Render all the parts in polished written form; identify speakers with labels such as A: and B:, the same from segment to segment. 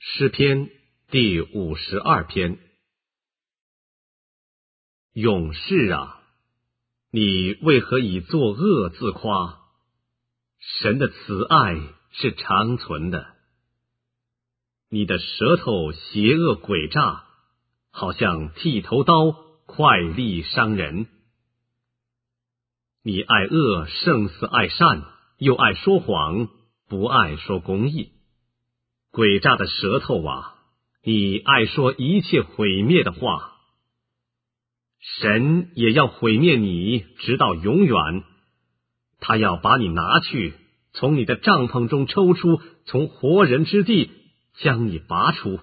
A: 诗篇第52篇。勇士啊，你为何以作恶自夸？神的慈爱是长存的。你的舌头邪恶诡诈，好像剃头刀，快利伤人。你爱恶胜似爱善，又爱说谎，不爱说公义。诡诈的舌头啊，你爱说一切毁灭的话。神也要毁灭你，直到永远。他要把你拿去，从你的帐篷中抽出，从活人之地将你拔出。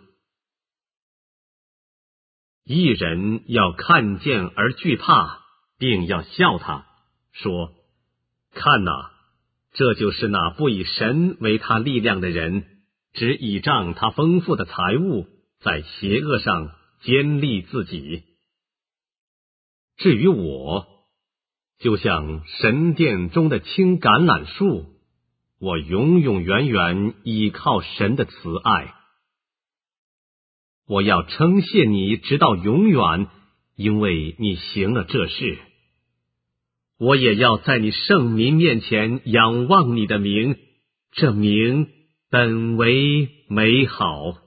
A: 一人要看见而惧怕，并要笑他，说：看哪，这就是那不以神为他力量的人，只倚仗他丰富的财物，在邪恶上坚立自己。至于我，就像神殿中的青橄榄树，我永永远远倚靠神的慈爱。我要称谢你直到永远，因为你行了这事。我也要在你圣民面前仰望你的名，这名本为美好。